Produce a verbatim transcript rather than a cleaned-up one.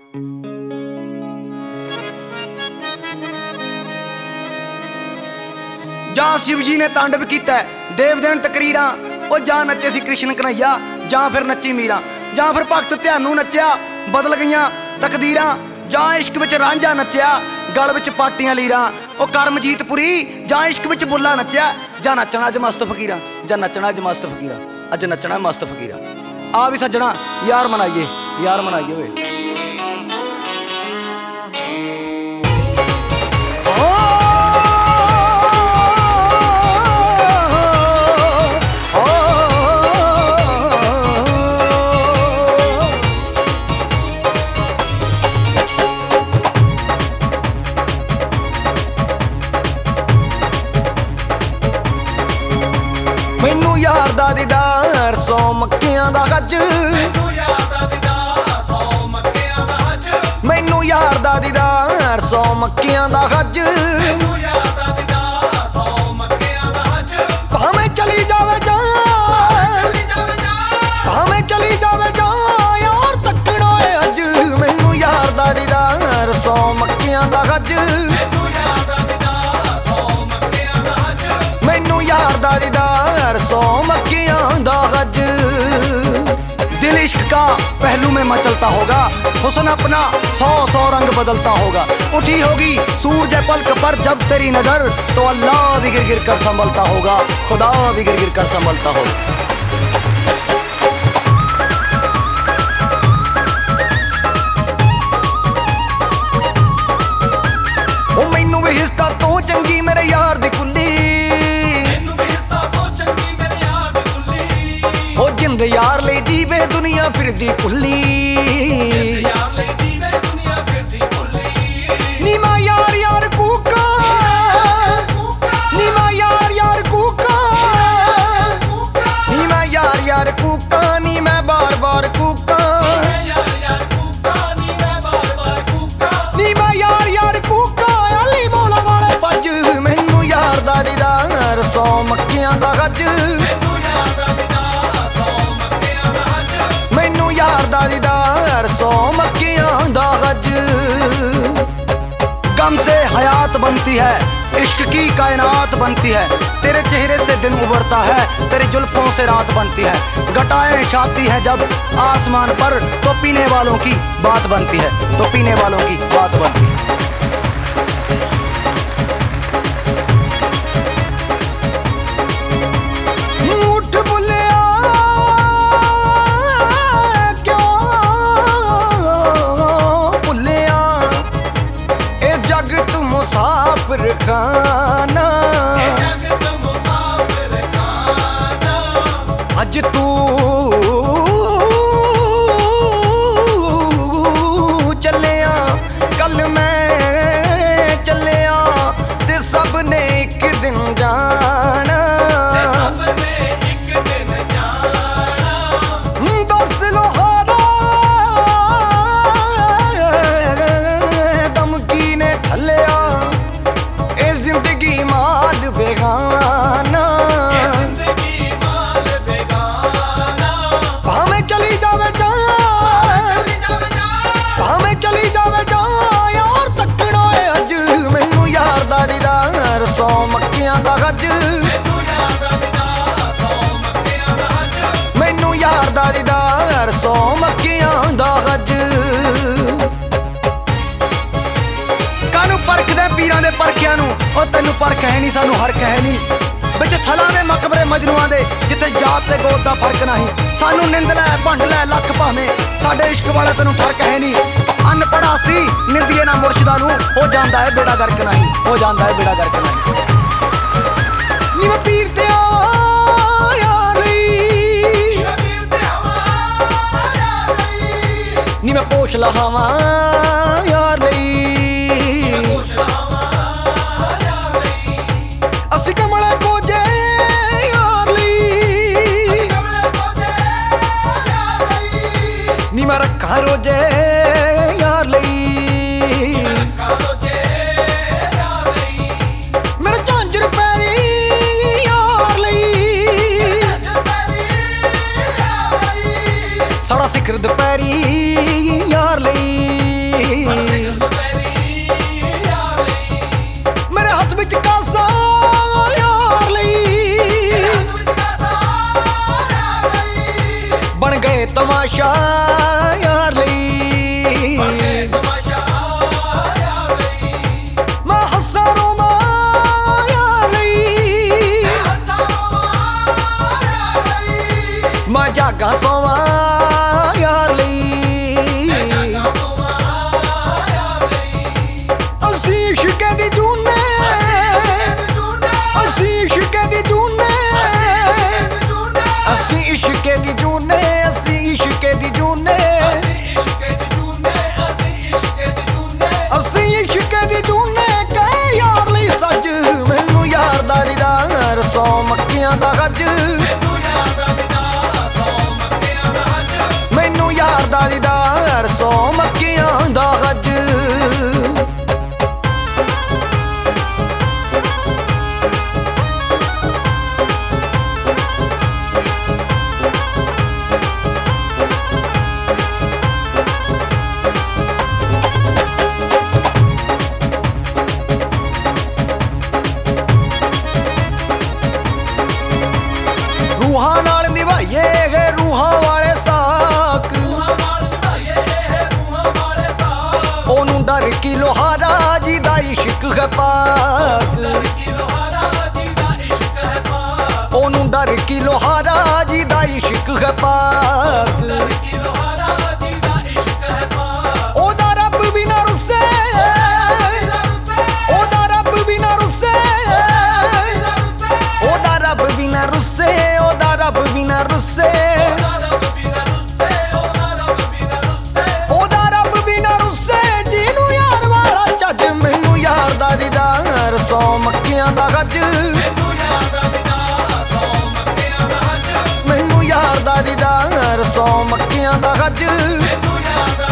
ਜਾਂ शिव जी ने तांडव किया देव देन तकरीर ਉਹ ਜਾਂ ਨੱਚੇ ਸੀ ਕ੍ਰਿਸ਼ਨ ਕਨਈਆ ਜਾਂ ਫਿਰ ਨੱਚੀ ਮੀਰਾ ਜਾਂ ਫਿਰ ਭਗਤ ਧਿਆਨੂ ਨੱਚਿਆ ਬਦਲ ਗਈਆਂ ਤਕਦੀਰਾਂ ਜਾਂ ਇਸ਼ਕ ਵਿੱਚ ਰਾਂਝਾ ਨੱਚਿਆ ਗਲ ਵਿੱਚ ਪਾਟੀਆਂ ਲੀਰਾਂ ਉਹ ਕਰਮਜੀਤ ਪੁਰੀ ਜਾਂ ਇਸ਼ਕ ਵਿੱਚ ਬੁੱਲਾ ਨੱਚਿਆ ਜਾਂ ਨੱਚਣਾ ਅੱਜ ਮਸਤ ਫਕੀਰਾਂ ਜਾਂ ਨੱਚਣਾ ਅੱਜ ਮਸਤ ਫਕੀਰਾਂ ਅੱਜ ਨੱਚਣਾ ਮਸਤ ਫਕੀਰਾਂ ਆ ਵੀ ਸੱਜਣਾ ਯਾਰ ਮਨਾਈਏ ਯਾਰ ਮਨਾਈਏ ਓਏ ਮੈਨੂੰ ਯਾਰ ਦਾ ਦੀਦਾਰ ਸੌ ਮੱਕਿਆਂ ਦਾ ਗੱਜ ਮੈਨੂੰ ਯਾਰ ਦਾ ਦੀਦਾਰ ਸੌ ਮੱਕਿਆਂ ਦਾ ਹੱਜ ਮੈਨੂੰ ਯਾਰ ਦਾ ਦੀਦਾਰ ਸੌ ਮੱਕਿਆਂ ਦਾ ਗੱਜ ਮੈਨੂੰ ਯਾਰ ਦਾ ਦੀਦਾਰ ਸੌ ਮੱਕਿਆਂ ਦਾ ਹੱਜ ਭਾਵੇਂ ਚਲੀ ਜਾਵੇ ਜਾਂ ਚਲੀ ਜਾਵੇ ਜਾ ਭਾਵੇਂ ਚਲੀ ਜਾਵੇ ਜਾਂ ਯਾਰ ਤੱਕਣਾ ਏ ਅੱਜ ਮੈਨੂੰ ਯਾਰ ਦਾ ਦੀਦਾਰ ਸੌ ਮੱਕਿਆਂ ਦਾ ਗੱਜ ਮੈਨੂੰ ਯਾਰ ਦਾ ਦੀਦਾਰ ਸੌ ਮੱਕਿਆਂ ਦਾ ਹੱਜ ਮੈਨੂੰ ਯਾਰ ਦਾ ਦੀਦਾਰ सौ मक्कियां दा गज दिल इश्क का पहलू में मचलता होगा हुस्न अपना सौ सौ रंग बदलता होगा उठी होगी सूरज पलक पर जब तेरी नजर तो अल्लाह भी गिर गिर कर संभलता होगा खुदा भी गिर गिर कर संभलता होगा ओ मैनू भी हिस्सा तो चंगी मेरे यार दी कुल्ली जिंद यार ले जीवे दुनिया फिरदी भुल्ली यार ले जीवे दुनिया फिरदी भुल्ली नीमा यार यार कूका नीमा यार यार कूका नीमा यार यार कूका नी मैं बार बार कूका यार यार कूका नी मैं बार बार कूका नीमा यार यार कूका अली मौला वाले पज मैनू यार दा दीदार सौ मक्कियां दा गज यार दा दीदार सौ मक्कियां दा गज गम से हयात बनती है इश्क की कायनात बनती है तेरे चेहरे से दिन उभरता है तेरी जुल्फों से रात बनती है घटाएं छाती है जब आसमान पर तो पीने वालों की बात बनती है तो पीने वालों की बात बनती है मुसाफिर खाना जगत मुसाफिर खाना अज तू चलिया कल मैं चलिया ते सब ने एक दिन जाना सब ने एक दिन जाना दस लोहारा दमकी ने ठलिया जिंदगी माल बेगाना जिंदगी माल बेगाना भाਵੇਂ चली जावे जा चली जावे जा भाਵੇਂ चली जावे जा यार तकना है अज मैनू यार दा दीदार सौ मक्कियां दा गज ਮੈਨੂੰ ਯਾਰ ਦਾ ਦੀਦਾਰ ਸੌ ਮੱਕਿਆਂ ਦਾ ਹੱਜ मैनू यार दा दीदार सौ मक्कियां दा गज कानू परखदे पीरां दे परखियां नू ओ तैनू परख है नहीं सानू हरख है नहीं बिच थलां दे मकबरे मजनूआं दे जिथे जात ते गोद दा फर्क नहीं सानू निंद लै भंड लै लख भावें साडे इश्क वाला तैनू फर्क है नहीं अनपढ़ा सी निंदिए ना मुर्शदा नू हो जांदा है बेड़ा गर्क नहीं हो जांदा है बेड़ा गर्क नहीं नी मैं पीर ते यार लई नी मैं पोछ लहावां यार लई ਅਸੀਂ ਕਮਲੇ ਕੋਜੇ ਯਾਰ ਲਈ ਨੀ ਮੈਂ ਰੱਖਾਂ ਰੋਜੇ ਯਾਰ ਲਈ ਮੇਰੇ ਝਾਂਜਰ ਪੈਰੀ ਯਾਰ ਲਈ ਸੜਾ ਸਿਖਰ ਦੁਪਹਿਰੀ ਯਾਰ ਲਈ ਹੈ ਪਾਕ ਕੀ ਲੋਹਾਰਾ ਜੀ ਦਾ ਇਸ਼ਕ ਹੈ ਪਾਕ ਉਹਨੂੰ ਡਰ ਕੀ ਲੋਹਾਰਾ ਜੀ ਦਾ ਇਸ਼ਕ ਹੈ ਪਾਕ ਕੀ ਲੋਹਾਰਾ ਜੀ ਦਾ ਇਸ਼ਕ ਹੈ ਪਾਕ ਉਹਦਾ ਰੱਬ ਵੀ ਨਾ ਰੁੱਸੇ ਉਹਦਾ ਰੱਬ ਵੀ ਨਾ ਰੁੱਸੇ ਉਹਦਾ ਰੱਬ ਵੀ ਨਾ ਰੁੱਸੇ ਉਹਦਾ ਰੱਬ ਵੀ ਨਾ ਰੁੱਸੇ ਰੱਬ ਬਿਨਾ ਰੁੱਸੇ ਉਹਦਾ ਰੱਬ ਬਿਨਾ ਰੁੱਸੇ ਉਹਦਾ ਰੱਬ ਵੀ ਨਾ ਰੁੱਸੇ ਜਿਹਨੂੰ ਯਾਰ ਵਾਲਾ ਚੱਜ ਮੈਨੂੰ ਯਾਰ ਦਾ ਦੀਦਾਰ ਸੌ ਮੱਕਿਆਂ ਦਾ ਗੱਜ ਮੈਨੂੰ ਯਾਦ ਆ ਦਿਦਾਰ ਸੌ ਮੱਕਿਆਂ ਦਾ ਹੱਜ ਮੈਨੂੰ ਯਾਰ ਦਾ ਦੀਦਾਰ ਸੌ ਮੱਕਿਆਂ ਦਾ ਗੱਜ ਮੈਨੂੰ ਯਾਦ